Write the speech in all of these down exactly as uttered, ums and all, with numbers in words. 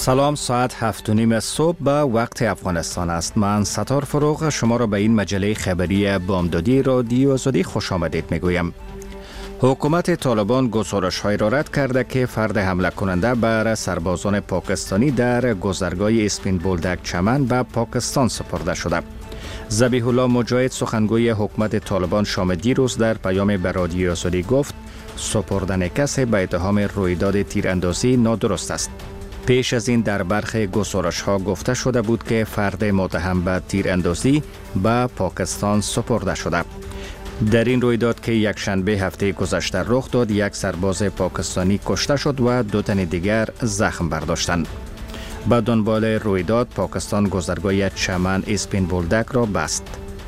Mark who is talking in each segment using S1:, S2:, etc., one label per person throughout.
S1: سلام، ساعت هفت و نیم صبح به وقت افغانستان است. من ستار فروغ شما را به این مجله خبری بامدادی رادیو آزادی خوش آمدید میگویم. حکومت طالبان گزارش‌های را رد کرده که فرد حمله کننده بر سربازان پاکستانی در گذرگاه اسپین بولدک چمن به پاکستان سپرده شده. ذبیح الله مجاهد سخنگوی حکومت طالبان شام دیروز در پیام به رادیو آزادی گفت سپردن کسی به اتهام رویداد تیراندازی نادرست است. پیش از این در برخی گزارش‌ها گفته شده بود که فرد متهم به تیراندازی به پاکستان سپرده شده. در این رویداد که یک شنبه هفته گذشته رخ داد، یک سرباز پاکستانی کشته شد و دو تن دیگر زخم برداشتند. به دنبال رویداد پاکستان گذرگاه چمن اسپین بولدک را بست.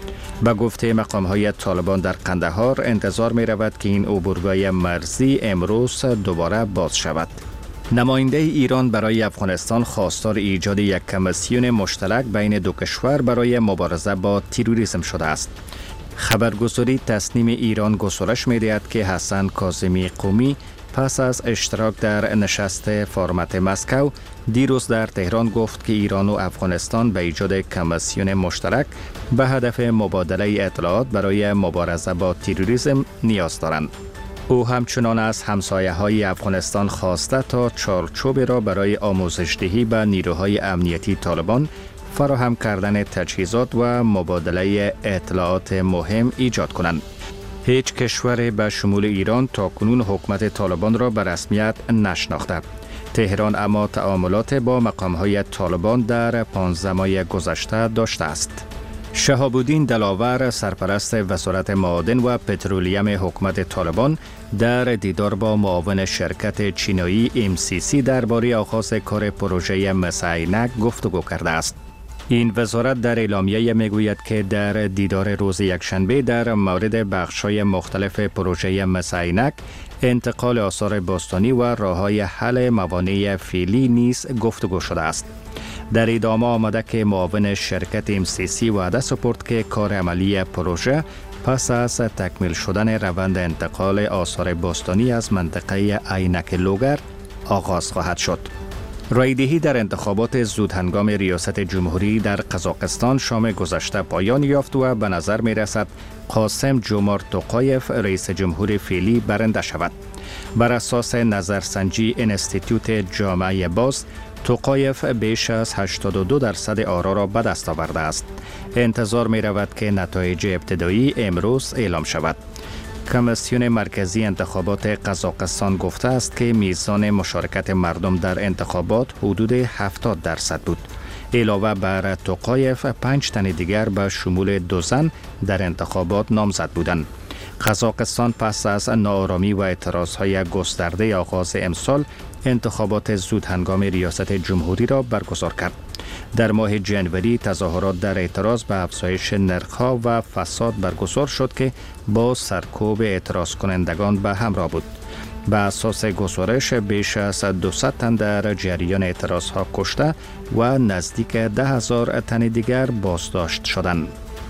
S1: به گفته مقام‌های طالبان در قندهار انتظار می رود که این عبورگاه مرزی امروز دوباره باز شود. نماینده ایران برای افغانستان خواستار ایجاد یک کمیسیون مشترک بین دو کشور برای مبارزه با تروریسم شده است. خبرگزاری تصنیم ایران گزارش می‌دهد که حسن کاظمی قمی پس از اشتراک در نشست فرمت مسکو دیروز در تهران گفت که ایران و افغانستان به ایجاد کمیسیون مشترک به هدف مبادله اطلاعات برای مبارزه با تروریسم نیاز دارند. او همچنان از همسایه‌های افغانستان خواسته تا چارچوبی را برای آموزش‌دهی به نیروهای امنیتی طالبان، فراهم کردن تجهیزات و مبادله اطلاعات مهم ایجاد کنند. هیچ کشور به شمول ایران تاکنون حکومت طالبان را به رسمیت نشناخته. تهران اما تعاملات با مقام‌های طالبان در پانزده ماه گذشته داشته است. شهاب الدین دلاور سرپرست وزارت معادن و پترولیم حکومت طالبان در دیدار با معاون شرکت چینایی ام سی سی درباره آغاز کار پروژه مس عینک گفتگو کرده است. این وزارت در اعلامیه میگوید که در دیدار روز یکشنبه در مورد بخش‌های مختلف پروژه مس عینک، انتقال آثار باستانی و راه‌های حل موانع فعلی نیز گفتگو شده است. در ادامه آمده که معاون شرکت ام سی سی وعده سپرد که کار عملی پروژه پس از تکمیل شدن روند انتقال آثار باستانی از منطقه عینک لوگر آغاز خواهد شد. رایدهی در انتخابات زودهنگام ریاست جمهوری در قزاقستان شام گذشته پایان یافت و به نظر می رسد قاسم جومارت توقایف رئیس جمهور فعلی برنده شود. بر اساس نظرسنجی انستیتوت جامعه باز، توقایف بیش از هشتاد و دو درصد آرا را به دست آورده است. انتظار می رود که نتایج ابتدایی امروز اعلام شود. کمیسیون مرکزی انتخابات قزاقستان گفته است که میزان مشارکت مردم در انتخابات حدود هفتاد درصد بود. علاوه بر توقایف، پنج تن دیگر به شمول دو زن در انتخابات نامزد بودند. قزاقستان پس از ناآرامی و اعتراضهای گسترده آغاز امسال انتخابات زود هنگام ریاست جمهوری را برگزار کرد. در ماه جنوری تظاهرات در اعتراض به افزایش نرخ‌ها و فساد برگزار شد که با سرکوب اعتراض کنندگان به همراه بود. به اساس گزارش بیش از دویست تن در جریان اعتراض‌ها کشته و نزدیک ده هزار تن دیگر بازداشت شدند.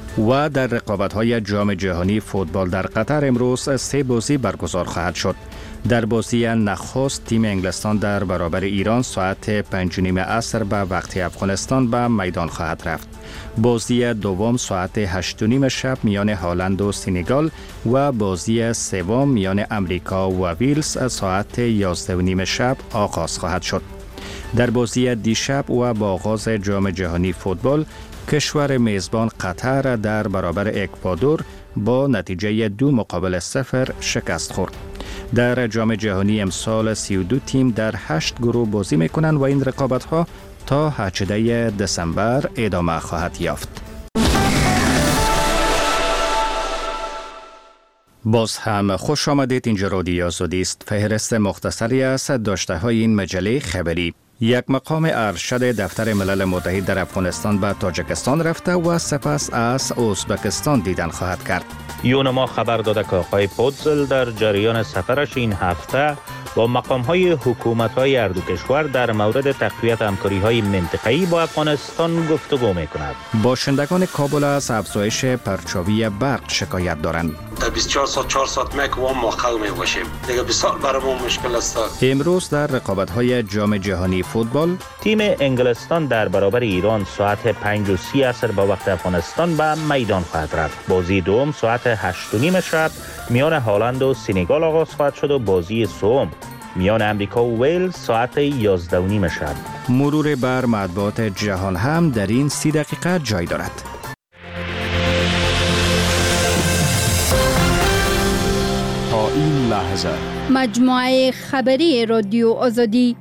S1: و در رقابت‌های جام جهانی فوتبال در قطر امروز سه بازی برگزار خواهد شد. در بازی نخست تیم انگلستان در برابر ایران ساعت پنج و نیم عصر به وقت افغانستان به میدان خواهد رفت. بازی دوم ساعت هشت و نیم شب میان هالند و سنگال و بازی سوم میان امریکا و ویلز ساعت یازده و نیم شب آغاز خواهد شد. در بازی دیشب و با آغاز جام جهانی فوتبال، کشور میزبان قطر در برابر اکوادور با نتیجه دو مقابل صفر شکست خورد. در جام جهانی امسال سی و دو تیم در هشت گروه بازی میکنند و این رقابت ها تا هجدهم دسامبر ادامه خواهد یافت. باز هم خوش آمدید. اینجا رادیو آزادی است. فهرست مختصری از داشته های این مجله خبری. یک مقام ارشد دفتر ملل متحد در افغانستان به تاجیکستان رفته و سپس از ازبکستان دیدن خواهد کرد.
S2: یونما خبر داده که آقای پودزل در جریان سفرش این هفته با مقام‌های حکومت‌های هر دو کشور در مورد تقویت همکاری‌های منطقه‌ای با افغانستان گفتگو می‌کند.
S1: باشندگان کابل از افزایش پرچاوی برق شکایت دارند.
S3: در بیست و چهار ساعت چهار ساعت میک و موقع می باشیم. دیگه بسیار برای ما مشکل است.
S1: امروز در رقابت‌های جام جهانی فوتبال
S2: تیم انگلستان در برابر ایران ساعت پنج و سی عصر با وقت افغانستان به میدان خواهد رفت. بازی دوم ساعت هشت و نیم شب میان هلند و سنگال آغاز خواهد شد و بازی سوم میان امریکا و ویلز ساعت یازده و نیم شب.
S1: مرور بر مطبوعات جهان هم در این سی دقیقه جای دارد.
S4: تا این لحظه
S5: مجموعه خبری رادیو آزادی.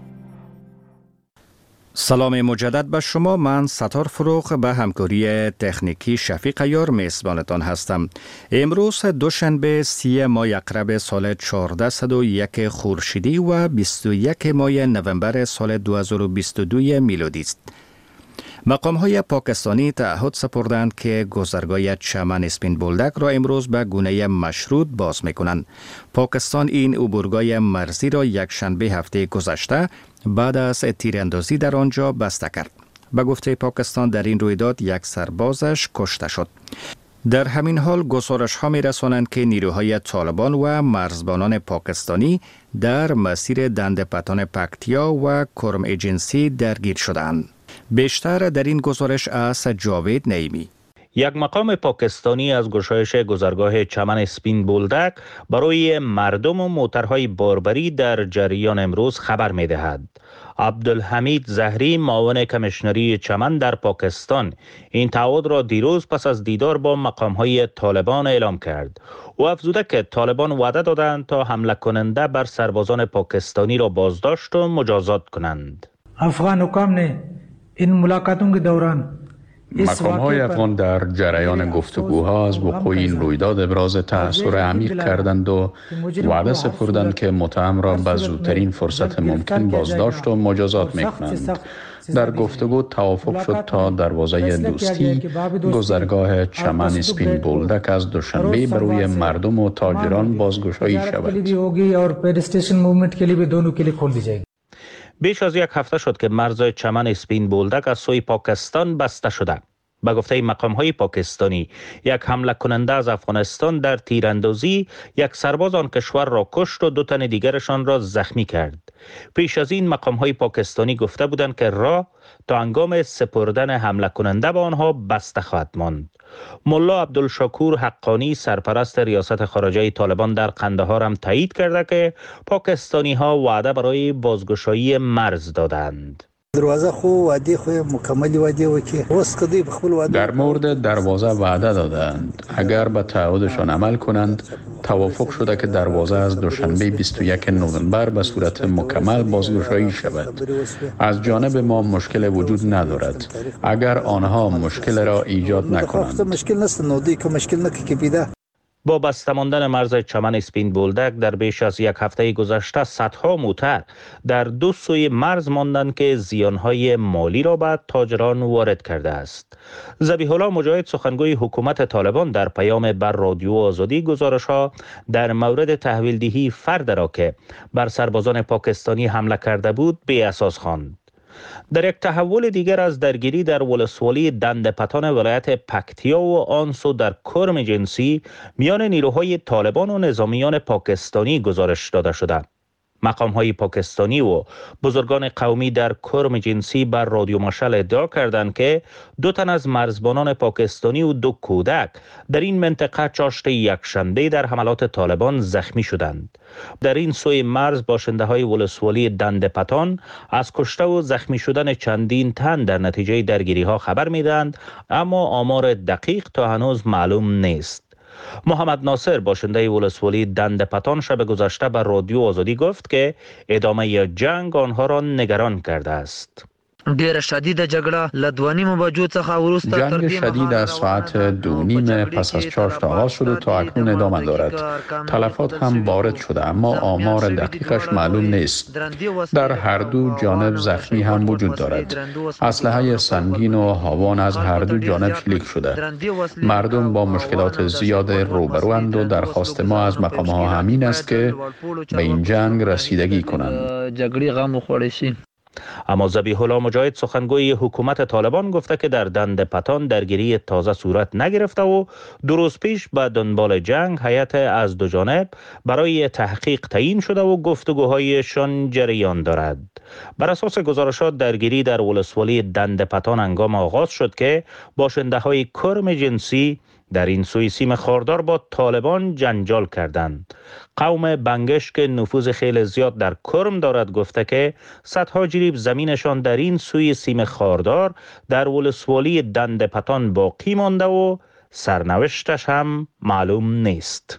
S1: سلام مجدد به شما. من ستار فروغ به همکاری تکنیکی شفیق یار میزبانتان هستم. امروز دوشنبه سی ماه اقرب سال چهارده و یک خورشیدی و بیست و یک ماه نوامبر سال دو هزار و بیست و دو میلادی است. مقام‌های پاکستانی تعهد سپردند که گذرگاه چمن اسپین بولدک را امروز به گونه مشروط باز می‌کنند. پاکستان این عبورگاه مرزی را یک شنبه هفته گذشته بعد از تیراندازی در آنجا بسته کرد. به گفته پاکستان در این رویداد یک سربازش کشته شد. در همین حال گزارش‌ها می‌رسانند که نیروهای طالبان و مرزبانان پاکستانی در مسیر دندپتان پکتیا و کرم ایجنسی درگیر شدند. بیشتر در این گزارش از جاوید نعیمی.
S2: یک مقام پاکستانی از گشایش گذرگاه چمن اسپین بولدک برای مردم و موترهای باربری در جریان امروز خبر می دهد. عبدالحمید زهری معاون کمیشنری چمن در پاکستان این تعهد را دیروز پس از دیدار با مقامهای طالبان اعلام کرد. او افزوده که طالبان وعده دادند تا حمله کننده بر سربازان پاکستانی را بازداشت و مجازات کنند.
S6: افغان حکام نه این ملاقاتوں کے دوران
S4: مقام‌های افغان در جریان گفتگوها از وقوع این رویداد ابراز تأثیر عمیق کردند و وعده سپردند که متهم را به زودترین فرصت ممکن بازداشت و مجازات می‌کنند. در گفتگو توافق شد تا دروازه دوستی گذرگاه چمن اسپین بولدک از دوشنبه بروی مردم و تاجران بازگشایی شود.
S2: بیش از یک هفته شد که مرز چمن اسپین بولدک از سوی پاکستان بسته شده. به گفته مقام‌های پاکستانی یک حمله کننده از افغانستان در تیراندازی یک سرباز آن کشور را کشت و دو تن دیگرشان را زخمی کرد. پیش از این مقام‌های پاکستانی گفته بودند که راه تا هنگام سپردن حمله کننده به آنها بسته خواهد ماند. ملا عبدالشکور حقانی سرپرست ریاست خارجه طالبان در قندهار هم تایید کرده که پاکستانی ها وعده برای بازگشایی مرز دادند.
S7: دروازه خو وادي خو مکمل وادي وکي اوس کدی بخل وادي
S4: در مورد دروازه وعده دادند اگر به تعهدشان عمل کنند. توافق شده که دروازه از دوشنبه بیست و یک نوامبر به صورت مکمل بازگشایی شود. از جانب ما مشکل وجود ندارد اگر آنها مشکل را ایجاد نکنند.
S7: مشکل نست نودی که مشکل نکی بیده.
S2: با بسته ماندن مرز چمن اسپین بولدک در بیش از یک هفته گذشته صدها موتر در دو سوی مرز ماندند که زیانهای مالی را به تاجران وارد کرده است. ذبیح الله مجاهد سخنگوی حکومت طالبان در پیام بر رادیو آزادی گزارش‌ها در مورد تحویل دهی فرد را که بر سربازان پاکستانی حمله کرده بود بی اساس خواند. در یک تحول دیگر از درگیری در ولسوالی دندپتان ولایت پکتیا و آن سو در کرم جنسی میان نیروهای طالبان و نظامیان پاکستانی گزارش داده شده. مقام‌های پاکستانی و بزرگان قومی در کرم جنسی بر رادیو مشعل ادعا کردند که دو تن از مرزبانان پاکستانی و دو کودک در این منطقه چاشت یکشنبه در حملات طالبان زخمی شدند. در این سوی مرز باشنده‌های ولسوالی دندپتان از کشته و زخمی شدن چندین تن در نتیجه درگیری‌ها خبر می‌دهند، اما آمار دقیق تا هنوز معلوم نیست. محمد ناصر باشنده ولسوالی دندپتان شب گذشته بر رادیو آزادی گفت که ادامه جنگ آنها را نگران کرده است.
S8: ډیره شدید جګړه لدوانی مباجو څخه ورسته
S4: جنگ شدید از ساعت دو نیم پس از چاشت آغاز شد و تا اکنون ادامه دارد. تلفات هم وارد شده اما آمار دقیقش معلوم نیست. در هر دو جانب زخمی هم وجود دارد. اسلحه سنگین و هاوان از هر دو جانب شلیک شده. مردم با مشکلات زیاد روبروند و درخواست ما از مقام‌ها همین است که به این جنگ رسیدگی کنند.
S8: جګړې غم وخوړی شي.
S2: اما ذبیح الله مجاهد سخنگوی حکومت طالبان گفته که در دند پتان درگیری تازه صورت نگرفته و دو روز پیش به دنبال جنگ هیئت از دو جانب برای تحقیق تعیین شده و گفتگوهایشان جریان دارد. بر اساس گزارشات درگیری در ولسوالی دند پتان هنگام آغاز شد که باشنده های کرم جنسی در این سوی سیم خاردار با طالبان جنجال کردند. قوم بنگش که نفوذ خیلی زیاد در کرم دارد گفته که صدها جریب زمینشان در این سوی سیم خاردار در ولسوالی دند پتان باقی مانده و سرنوشتش هم معلوم نیست.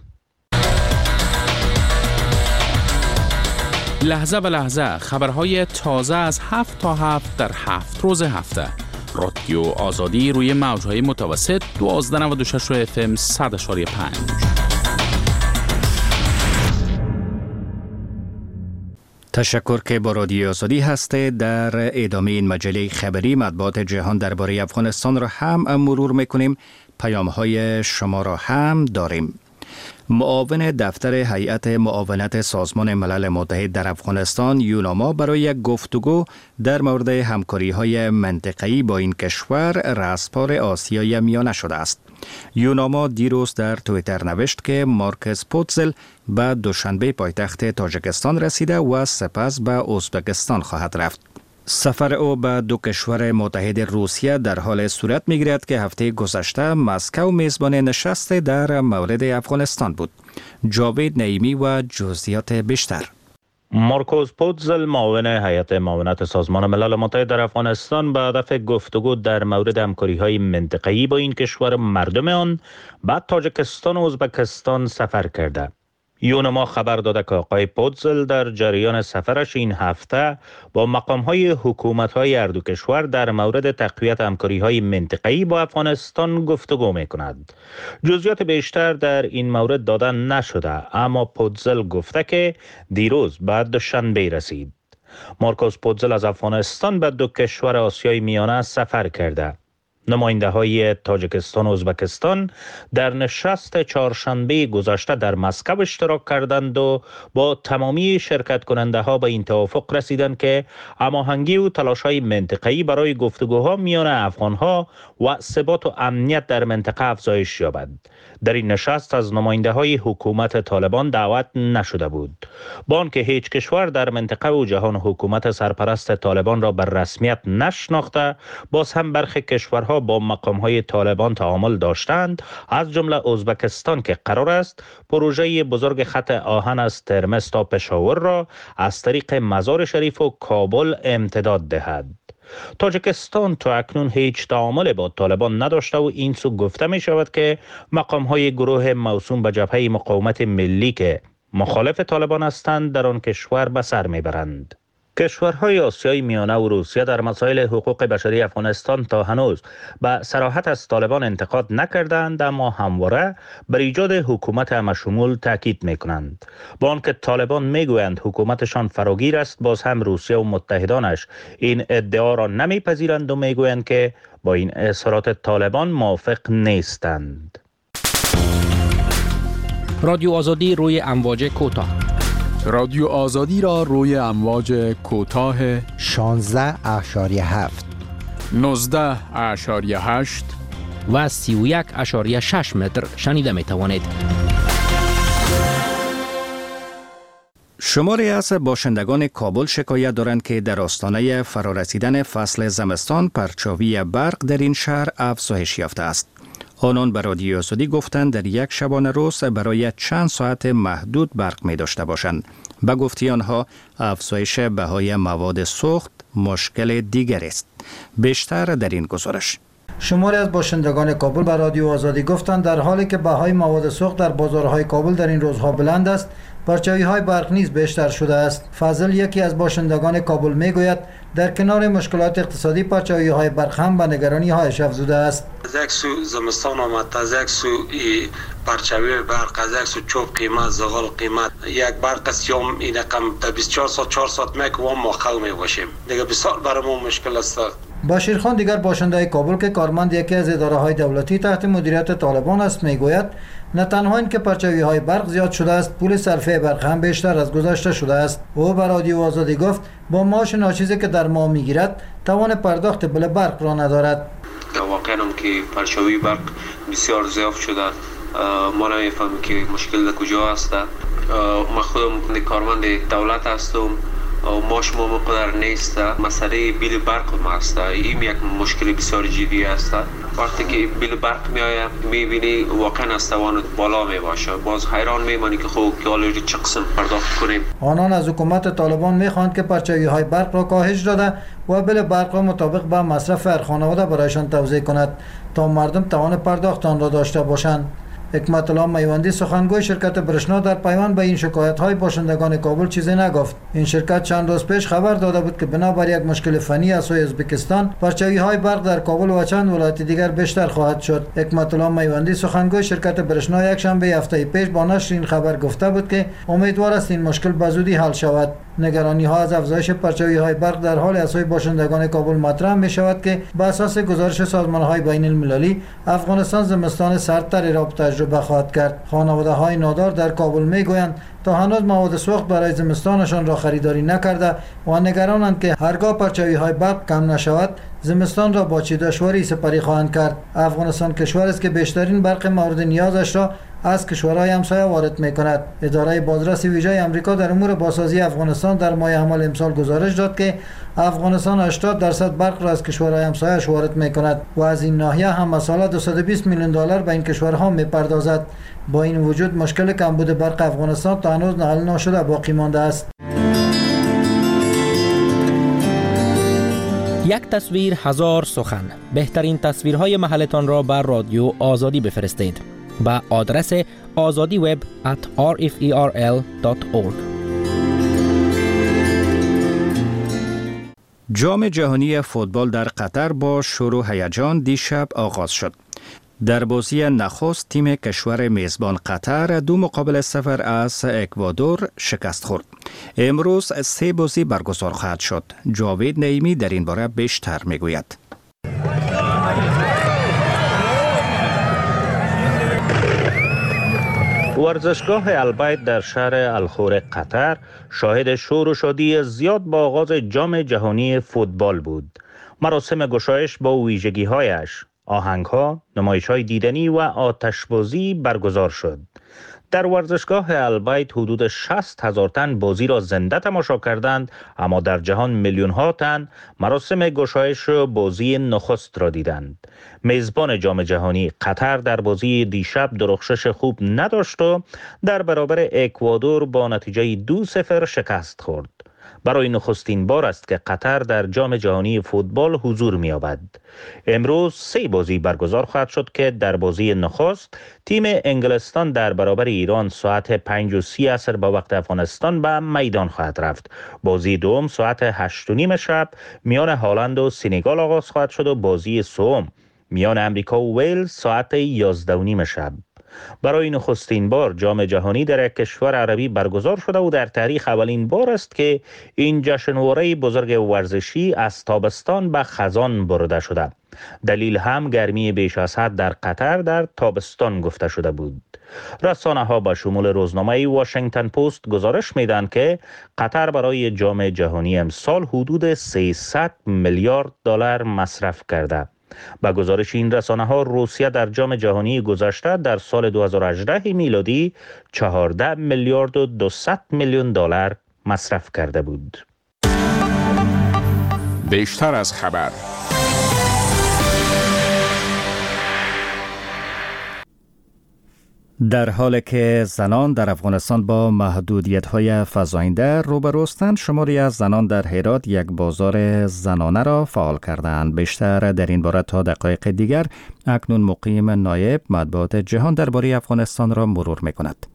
S9: لحظه به لحظه خبرهای تازه از هفت تا هفت در هفت روز هفته. رادیو آزادی روی موجهای متوسط دوازده نود و شش اف ام صد اشاری پنج.
S1: تشکر که با رادیو آزادی هستید. در ادامه این مجله خبری مطبوعات جهان درباره افغانستان را هم مرور میکنیم. پیام های شما را هم داریم. معاون دفتر هیئت معاونت سازمان ملل متحد در افغانستان یوناما برای گفتگو در مورد همکاری‌های منطقه‌ای با این کشور رأسپار آسیای میانه شده است. یوناما دیروز در توییتر نوشت که مارکس پوتزل به دوشنبه پایتخت تاجیکستان رسیده و سپس به ازبکستان خواهد رفت. سفر او به دو کشور متحد روسیه در حال صورت می‌گیرد که هفته گذشته مسکو میزبان نشست در مورد افغانستان بود. جاوید نعیمی و جزئیات بیشتر.
S2: مارکوس پوتزل معاون هیئت معاونت سازمان ملل متحد در افغانستان به هدف گفتگو در مورد همکاری‌های منطقه‌ای با این کشور مردم آن به تاجیکستان و ازبکستان سفر کرده. یوناما خبر داده که آقای پوتزل در جریان سفرش این هفته با مقام‌های حکومت‌های هر دو کشور در مورد تقویت همکاری‌های منطقه‌ای با افغانستان گفتگو می‌کند. جزئیات بیشتر در این مورد داده نشده، اما پوتزل گفته که دیروز بعد دوشنبه رسید. مارکوس پوتزل از افغانستان به دو کشور آسیای میانه سفر کرده. نماینده های تاجیکستان و ازبکستان در نشست چهارشنبه گذشته در مسکو اشتراک کردند و با تمامی شرکت کننده ها به این توافق رسیدند که هماهنگی و تلاش های منطقه‌ای برای گفتگوها میان افغان ها و ثبات و امنیت در منطقه افزایش یابد. در این نشست از نماینده های حکومت طالبان دعوت نشده بود. با آنکه هیچ کشور در منطقه و جهان حکومت سرپرست طالبان را بر رسمیت نشناخته، باز هم برخی کشورها با مقام‌های طالبان تعامل داشتند، از جمله ازبکستان که قرار است پروژه بزرگ خط آهن از ترمز تا پشاور را از طریق مزار شریف و کابل امتداد دهد. تاجیکستان تا اکنون هیچ تعامل با طالبان نداشته و این سو گفته می شود که مقام‌های گروه موسوم به جبهه مقاومت ملی که مخالف طالبان هستند در آن کشور به سر میبرند. کشورهای آسیای میانه و روسیه در مسائل حقوق بشری افغانستان تا هنوز به صراحت از طالبان انتقاد نکردند، اما همواره بر ایجاد حکومت همشمول تاکید میکنند. با آنکه طالبان میگویند حکومتشان فراگیر است، باز هم روسیه و متحدانش این ادعا را نمیپذیرند و میگویند که با این اظهارات طالبان موافق نیستند.
S10: رادیو آزادی روی امواج کوتاه.
S11: رادیو آزادی را روی امواج کوتاه
S12: شانزده اشاریه هفت،
S11: نوزده اشاریه هشت
S10: و سی و یک اشاریه شش متر شنیده می توانید.
S1: شماری از باشندگان کابل شکایت دارند که در آستانه فرارسیدن فصل زمستان پرچاوی برق در این شهر افزایش یافته است. آنان به رادیو آزادی گفتند در یک شبانه روز برای چند ساعت محدود برق می داشته باشند. به گفته آنها افزایش بهای مواد سوخت مشکل دیگر است. بیشتر در این گزارش.
S6: شماری از باشندگان کابل به رادیو آزادی گفتند در حالی که بهای مواد سوخت در بازارهای کابل در این روزها بلند است، پرچاوی های برق نیز بیشتر شده است. فضل یکی از باشندگان کابل میگوید در کنار مشکلات اقتصادی پرچاوی های برق هم به نگرانی هایش افزوده است.
S3: از یک سو زمستان آمد، از یک سو پرچاوی برق، از یک سو چوب قیمت، زغال قیمت، یک برق سیام این رقم تا بیست و چهار ساعت چهار ساعت میک و ما خل می باشیم. دیگه بسیار برای ما مشکل است.
S6: بشیرخان دیگر باشنده کابل که کارمند یکی از اداره‌های دولتی تحت مدیریت طالبان است میگوید نه تنها این که پرچاوی‌های برق زیاد شده است، پول صرفه برق هم بیشتر از گذشته شده است. او بر رادیو آزادی گفت با معاش ناچیزی که در ماه میگیرد توان پرداخت بل برق را ندارد.
S13: واقعا هم که پرچاوی برق بسیار ضعف شده، ما نمیفهمیم که مشکل در کجا است. ما خودم کارمند دولت هستم، ماش ما مقدر نیست، مسئله بیل برق ما است. این یک مشکل بسیار جدی است. وقتی که بیل برق میآید میبینی واقعا از توانت بالا می باشه، باز حیران میمانی که خب که حالا چه قسم پرداخت کنیم.
S6: آنان از حکومت طالبان میخواهند که پرچاوی های برق را کاهش داده و بیل برق را مطابق با مصرف هر خانواده برایشان توزیع کند تا مردم توان پرداخت آن را داشته باشند. حکمت الله میوندی سخنگوی شرکت برشنا در پیوند به این شکایت های باشندگان کابل چیزی نگفت. این شرکت چند روز پیش خبر داده بود که بنابر یک مشکل فنی از سوی ازبکستان پرچاوی های برق در کابل و چند ولایت دیگر بیشتر خواهد شد. حکمت الله میوندی سخنگوی شرکت برشنا یک شنبه هفته پیش با نشر این خبر گفته بود که امیدوار است این مشکل به زودی حل شود. نگرانی ها از افزایش پرچاوی های برق در حال از سوی باشندگان کابل مطرح می شود که بر اساس گزارش سازمان های بین المللی افغانستان زمستان سردتری را تجربه خواهد کرد. خانواده های نادار در کابل می گویند تا هنوز مواد سوخت برای زمستانشان را خریداری نکرده و نگرانند که هرگاه پرچاوی های برق کم نشود زمستان را با چه دشواری سپری خواهند کرد. افغانستان کشور است که بیشترین برق مورد نیازش را از کشورهای همسایه وارد می‌کند. اداره بازرسی ویژه آمریکا در امور بازسازی افغانستان در ماه حمل امسال گزارش داد که افغانستان هشتاد درصد برق را از کشورهای همسایه‌اش وارد می‌کند و از این ناحیه هم سالا دویست و بیست میلیون دلار به این کشورها می‌پردازد. با این وجود مشکل کمبود برق افغانستان تا هنوز حل نشده باقی مانده است.
S10: یک تصویر هزار سخن. بهترین تصویرهای محلتان را بر رادیو آزادی بفرستید با آدرس آزادی وب ات آر اف ای آر ال دات اورگ.
S1: جام جهانی فوتبال در قطر با شروع هیجان دیشب آغاز شد. در بازی نخست تیم کشور میزبان قطر دو مقابل صفر از اکوادور شکست خورد. امروز سه بازی برگزار خواهد شد. جاوید نعیمی در این باره بیشتر میگوید.
S2: ورزشگاه البیت در شهر الخور قطر شاهد شور و شادی زیاد با آغاز جام جهانی فوتبال بود. مراسم گشایش با ویژگی‌هایش، آهنگ‌ها، نمایش‌های دیدنی و آتشبازی برگزار شد. در ورزشگاه البیت حدود شصت هزار تن بازی را زنده تماشا کردند، اما در جهان میلیون ها تن مراسم گشایش بازی نخست را دیدند. میزبان جام جهانی قطر در بازی دیشب درخشش خوب نداشت و در برابر اکوادور با نتیجه دو صفر شکست خورد. برای نخستین بار است که قطر در جام جهانی فوتبال حضور می‌یابد. امروز سه بازی برگزار خواهد شد که در بازی نخست تیم انگلستان در برابر ایران ساعت پنج و سی عصر با وقت افغانستان به میدان خواهد رفت. بازی دوم ساعت هشت و نیم شب میان هالند و سنگال آغاز خواهد شد و بازی سوم میان امریکا و ویلز ساعت یازده و نیم شب. برای نخستین بار جام جهانی در یک کشور عربی برگزار شده و در تاریخ اولین بار است که این جشنواره بزرگ ورزشی از تابستان به خزان برده شده. دلیل هم گرمی بیش از حد در قطر در تابستان گفته شده بود. رسانه ها به شمول روزنامه واشنگتن پست گزارش میدن که قطر برای جام جهانی امسال حدود سیصد میلیارد دلار مصرف کرده. با گزارش این رسانه ها روسیه در جام جهانی گذشته در سال دو هزار و هجده میلادی چهارده میلیارد و دویست میلیون دلار مصرف کرده بود.
S9: بیشتر از خبر.
S1: در حالی که زنان در افغانستان با محدودیت‌های فزاینده روبروستند، شماری از زنان در هرات یک بازار زنانه را فعال کردند. بیشتر در این باره تا دقایق دیگر اکنون مقیم نایب مطبوعات جهان درباره افغانستان را مرور می‌کند.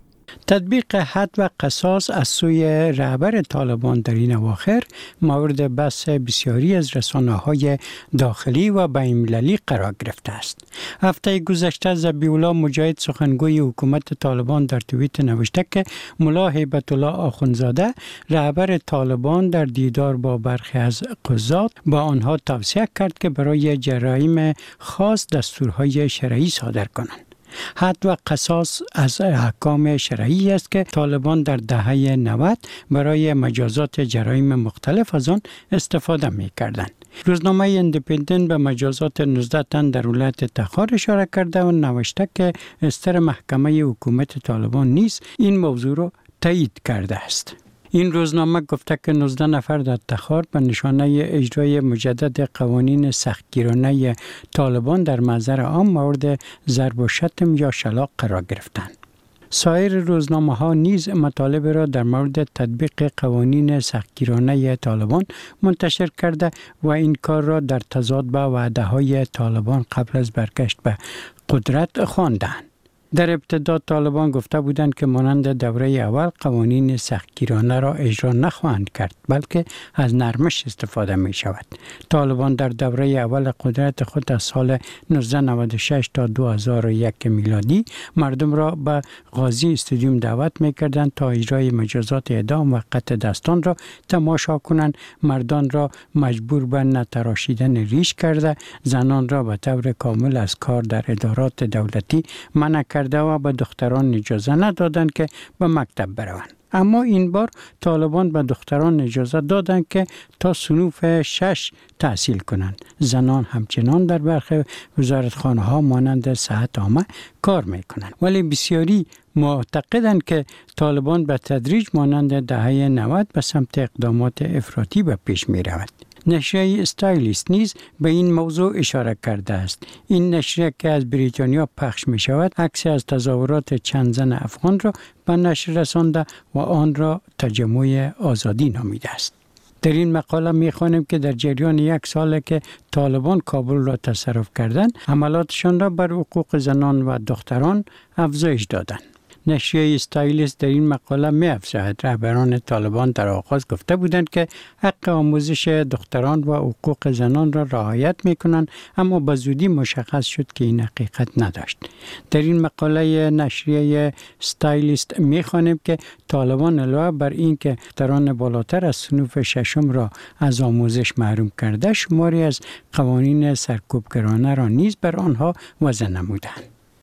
S14: تطبیق حد و قصاص از سوی رهبر طالبان در این اواخر مورد بحث بسیاری از رسانه‌های داخلی و بین‌المللی قرار گرفته است. هفته گذشته ذبیح الله مجاهد سخنگوی حکومت طالبان در توییت نوشته که ملا هیبت الله آخوندزاده رهبر طالبان در دیدار با برخی از قضات با آنها توصیه کرد که برای جرایم خاص دستورهای شرعی صادر کنند. حد و قصاص از احکام شرعی است که طالبان در دهه نود برای مجازات جرایم مختلف از آن استفاده می کردند. روزنامه ایندیپندنت به مجازات نوزده تن در ولایت تخار اشاره کرده و نوشته که استر محکمه حکومت طالبان نیز این موضوع را تایید کرده است. این روزنامه گفته که نوزده نفر در تخار به نشانه اجرای مجدد قوانین سختگیرانه طالبان در محضر عام مورد ضرب و شتم یا شلاق قرار گرفتند. سایر روزنامه ها نیز مطالب را در مورد تطبیق قوانین سختگیرانه طالبان منتشر کرده و این کار را در تضاد با وعده های طالبان قبل از برگشت به قدرت خواندند. در ابتدا طالبان گفته بودند که مانند دوره اول قوانین سختگیرانه را اجرا نخواهند کرد بلکه از نرمش استفاده می شود. طالبان در دوره اول قدرت خود از سال نوزده نود و شش تا دو هزار و یک میلادی مردم را به قاضی استادیوم دعوت می کردند تا اجرای مجازات اعدام و قطع دستان را تماشا کنند. مردان را مجبور به نتراشیدن ریش کرده، زنان را به طور کامل از کار در ادارات دولتی منع کرده و به دختران اجازه ندادند که به مکتب بروند. اما این بار طالبان به دختران اجازه دادند که تا صنوف شش تحصیل کنند. زنان همچنان در برخی وزارتخانه ها مانند صحت عامه کار می کنند. ولی بسیاری معتقدند که طالبان به تدریج مانند دهه نود به سمت اقدامات افراطی به پیش می رود. نشریه استایلیست نیز به این موضوع اشاره کرده است. این نشریه که از بریتانیا پخش می شود عکس از تظاهرات چند زن افغان را به نشر رسانده و آن را تجمع آزادی نامیده است. در این مقاله می خوانیم که در جریان یک سال که طالبان کابل را تصرف کردند، حملاتشان را بر حقوق زنان و دختران افزایش دادند. نشریه استایلیست در این مقاله می افزاید رهبران طالبان در آغاز گفته بودند که حق آموزش دختران و حقوق زنان را رعایت می کنند، اما به زودی مشخص شد که این حقیقت نداشت. در این مقاله نشریه استایلیست می خوانیم که طالبان علاوه بر این که دختران بالاتر از صنوف ششم را از آموزش محروم کرده، شماری از قوانین سرکوبگرانه را نیز بر آنها وضع نمودند.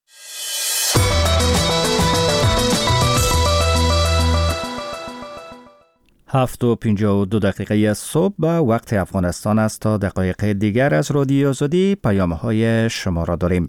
S1: هفت و پنجاه و دو دقیقه صبح به وقت افغانستان است. تا دقایق دیگر از رادیو آزادی پیام‌های شما را داریم.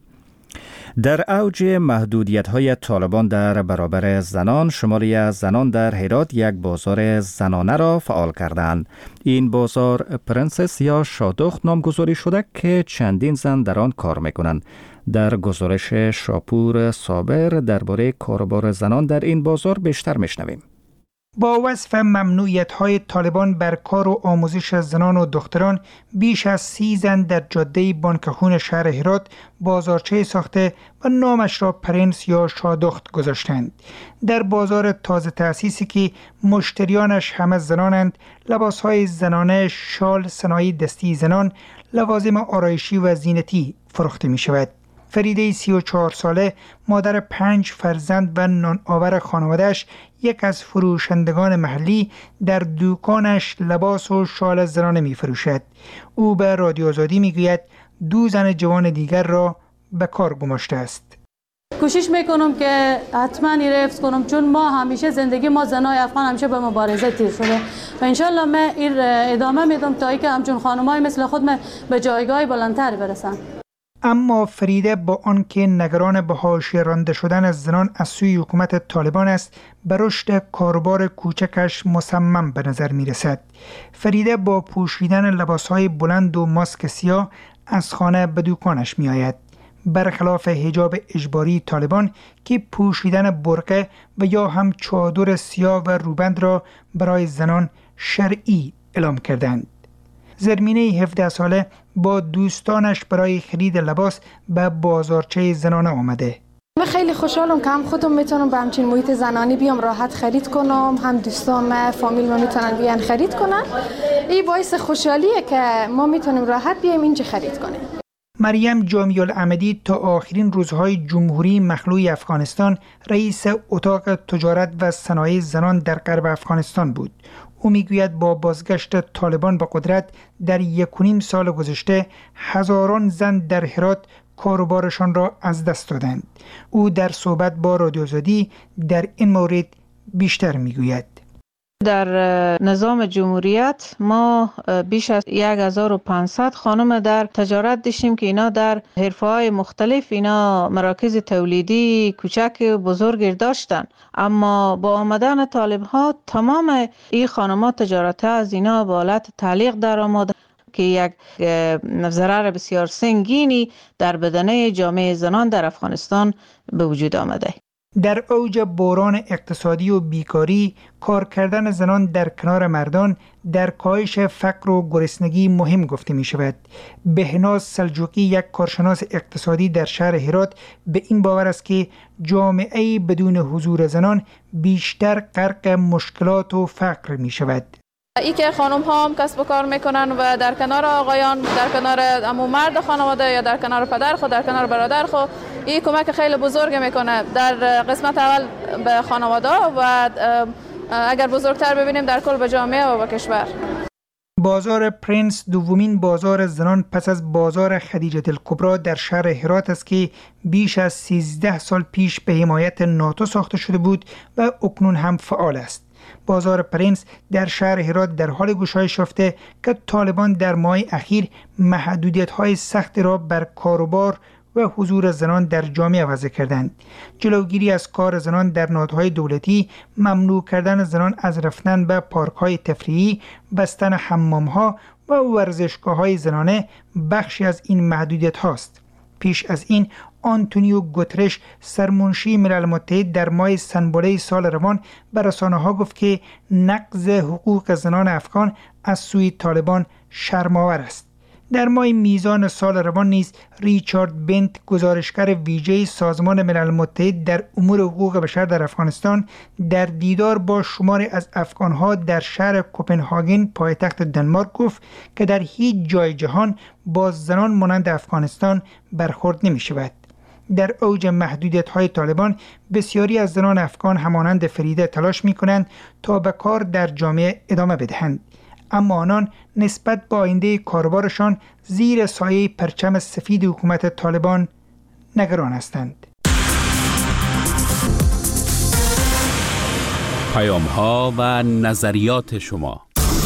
S1: در اوج محدودیت‌های طالبان در برابر زنان، شماری از زنان در هرات یک بازار زنانه را فعال کردند. این بازار پرنسس یا شادخت نامگذاری شده که چندین زن در آن کار می‌کنند. در گزارش شاپور صابر درباره کاروبار زنان در این بازار بیشتر می‌شنویم.
S15: با وصف ممنوعیت‌های طالبان بر کار و آموزش زنان و دختران، بیش از سی زن در جاده بانکخون شهر هرات بازارچه ساخته و نامش را پرنس یا شادخت گذاشتند. در بازار تازه تأسیسی که مشتریانش همه زنانند، لباس‌های زنانه، شال، صنایع دستی زنان، لوازم آرایشی و زینتی فروخته می‌شود. فریده سی و چهار ساله، مادر پنج فرزند و نان‌آور خانواده‌اش، یک از فروشندگان محلی در دکانش لباس و شال زنانه می فروشد. او به رادیو آزادی می گوید دو زن جوان دیگر را به کار گماشته است.
S16: کوشش میکنم که حتما این را حفظ کنم، چون ما همیشه زندگی ما زنای افغان همیشه به مبارزه تیر شده و انشالله من این ادامه میدم تا اینکه همچون خانمای مثل خود من به جایگاه بلندتر برسم.
S15: اما فریده با آنکه نگران به حاشیه رانده شدن از زنان از سوی حکومت طالبان است، به رشد کاروبار کوچکش مصمم به نظر می رسد. فریده با پوشیدن لباسهای بلند و ماسک سیاه از خانه به دکانش می آید. برخلاف حجاب اجباری طالبان که پوشیدن برقه و یا هم چادر سیاه و روبند را برای زنان شرعی اعلام کردند. زرمینه هفده ساله با دوستانش برای خرید لباس به بازارچه زنانه آمده.
S17: من خیلی خوشحالم که هم خودم میتونم به همچین محیط زنانی بیام راحت خرید کنم، هم دوستام فامیل ما میتونن بیان خرید کنن. این باعث خوشحالیه که ما میتونیم راحت بیایم اینجا خرید کنیم.
S15: مریم جامی العمدی تا آخرین روزهای جمهوری مخلوع افغانستان رئیس اتاق تجارت و صنایع زنان در غرب افغانستان بود. او میگوید با بازگشت طالبان به قدرت در یک و نیم سال گذشته هزاران زن در هرات کاروبارشان را از دست دادند. او در صحبت با رادیو آزادی در این مورد بیشتر میگوید.
S18: در نظام جمهوریت ما بیش از هزار و پانصد خانم در تجارت داشتیم که اینا در حرفه‌های مختلف اینا مراکز تولیدی کوچک و بزرگ داشتن، اما با آمدن طالب ها تمام این خانم‌ها تجارت از اینا به حالت تعلیق در آمد که یک ضرر بسیار سنگینی در بدنه جامعه زنان در افغانستان به وجود آمده.
S15: در اوج بحران اقتصادی و بیکاری، کار کردن زنان در کنار مردان در کاهش فقر و گرسنگی مهم گفته می شود. بهناز سلجوقی، یک کارشناس اقتصادی در شهر هرات، به این باور است که جامعه بدون حضور زنان بیشتر غرق مشکلات و فقر می شود.
S19: ای که خانم ها هم کسب و کار میکنن و در کنار آقایان، در کنار عمو مرد خانواده یا در کنار پدر خود، در کنار برادر خود، این کمک خیلی بزرگ میکنه در قسمت اول به خانواده و اگر بزرگتر ببینیم در کل به جامعه و به کشور.
S15: بازار پرنس دومین بازار زنان پس از بازار خدیجه الکبری در شهر هرات است که بیش از سیزده سال پیش به حمایت ناتو ساخته شده بود و اکنون هم فعال است. بازار پرنس در شهر هرات در حال گشایش یافته که طالبان در ماه اخیر محدودیت‌های سخت را بر کاروبار و حضور زنان در جامعه وضع کردند. جلوگیری از کار زنان در نهادهای دولتی، ممنوع کردن زنان از رفتن به پارک‌های تفریحی، بستن حمام‌ها و ورزشگاه‌های زنانه بخشی از این محدودیت هاست. پیش از این آنتونیو گوترش، سرمنشی ملل متحد، در ماه سنبله سال روان به رسانه‌ها گفت که نقض حقوق زنان افغان از سوی طالبان شرم‌آور است. در ماه میزان سال روان نیز ریچارد بنت، گزارشگر ویژه سازمان ملل متحد در امور حقوق بشر در افغانستان، در دیدار با شماری از افغان‌ها در شهر کوپنهاگن پایتخت دانمارک گفت که در هیچ جای جهان با زنان مانند افغانستان برخورد نمی‌شود. در اوج محدودیت‌های طالبان، بسیاری از زنان افغان همانند فریده تلاش می‌کنند تا به کار در جامعه ادامه بدهند، اما آنان نسبت به آینده کاروبارشان زیر سایه پرچم سفید حکومت طالبان نگران هستند.
S9: پیام‌ها و نظریات شما.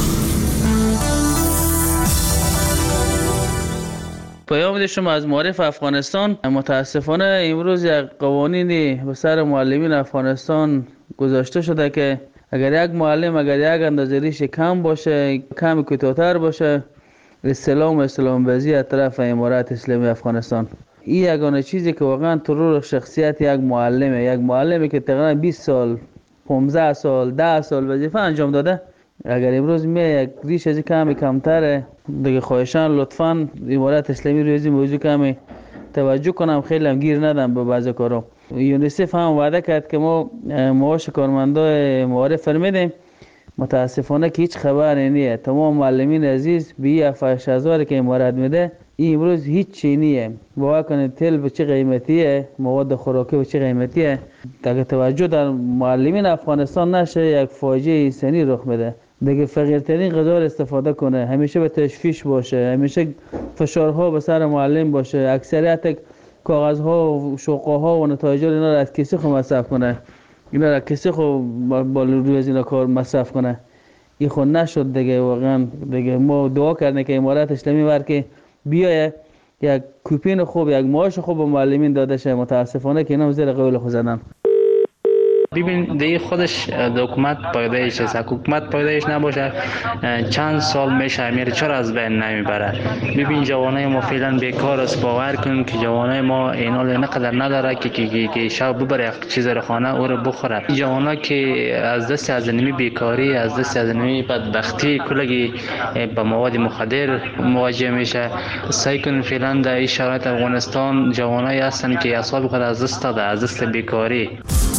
S20: پیام شما از معارف افغانستان. متاسفانه امروز یک قوانینی به سر معلمین افغانستان گذاشته شده که اگر یک معلم اگر یک اندازه ریش کم باشه، کم کوتاه‌تر باشه، استلام استلام بازی از طرف امارات اسلامی افغانستان. این یگانه چیزی که واقعا ترور شخصیت یک معلمه، یک معلمی که تقریبا بیست سال، پانزده سال، ده سال وظیفه انجام داده، اگر امروز می یک ریش از کمی کمتره، دیگه خواهشان لطفاً امارات اسلامی روی موضوع کمی توجه کنم، خیلی هم گیر ندم به بعضی کارا. یونیسف هم وعده کرد که ما معاش کارمندای معارف فرمیدیم، متاسفانه که هیچ خبری نیه. تمام معلمین عزیز به هفتاد هزار که امارات میده، این امروز هیچ چی نیه. باور کنید تل به چه قیمتیه، مواد خوراکی به چه قیمتیه. اگه توجه در معلمین افغانستان نشه، یک فاجعه انسانی رخ میده. دیگه فقیرترین غذا استفاده کنه، همیشه به تشویش باشه، همیشه فشارها به سر معلم باشه، اکثریت کاغذها و شوقها و نتایج اینا را از کسی خو مصرف کنه، اینا را کسی خو با روی از اینا کار مصرف کنه. این خود نشد دیگه. واقعا دیگه ما دعا کردیم که امارات اسلامی ور که بیایه یک کوپین خوب، یک معاش خوب به معلمین داده شه. متاسفانه که اینا زیر قول خود زدن.
S21: ببین دیگه خودش حکومت پایدایش است. حکومت پایدایش نباشه چند سال میشه میره چرا از بین نمیبره. ببین جوانای ما فعلا بیکار است. باور کن که جوانای ما اینا نقدر نداره که که که شب ببره چیز رو خانه او رو بخوره. جوانا که از دست از نمی بیکاری، از دست از نمی بدبختی کلگی با مواد مخدر مواجه میشه. سعی کن فعلا در این شرایط افغانستان جوانایی هستن که اعصاب خود از دست داده، از دست بیکاری.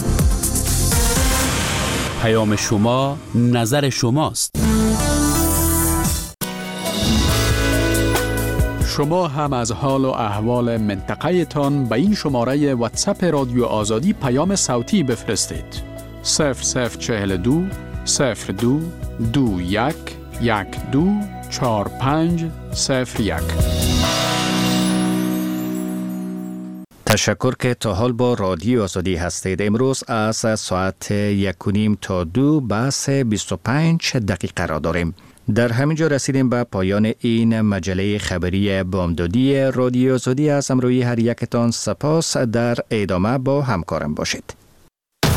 S9: پیام شما نظر شماست.
S11: شما هم از حال و احوال منطقه تان به این شماره واتساپ رادیو آزادی پیام صوتی بفرستید. صفر صفر چهل دو صفر دو دو یک یک دو چهار پنج صفر یک.
S1: تشکر که تا حال با رادیو آزادی هستید. امروز از ساعت یک و نیم تا دو بحث بیست و پنج دقیقه را داریم. در همینجا رسیدیم به پایان این مجله خبری بامدادی رادیو آزادی. از همراهی هر یکتان سپاس. در ادامه با همکارم باشید.